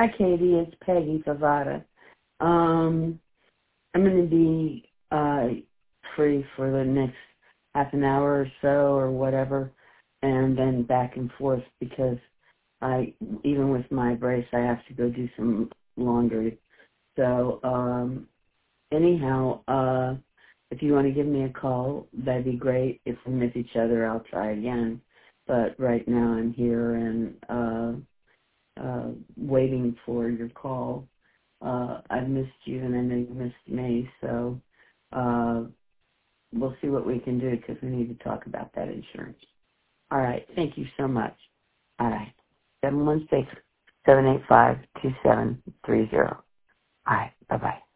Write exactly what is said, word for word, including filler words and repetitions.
Hi, Katie. It's Peggy Favada. Um, I'm going to be uh, free for the next half an hour or so or whatever, and then back and forth because I, even with my brace, I have to go do some laundry. So um, anyhow, uh, if you want to give me a call, that'd be great. If we miss each other, I'll try again. But right now I'm here and uh, uh, waiting for your call. Uh, I've missed you, and I know you missed me, so uh, we'll see what we can do because we need to talk about that insurance. All right. Thank you so much. All right. seven one six, seven eight five, two seven three zero. All right. Bye-bye.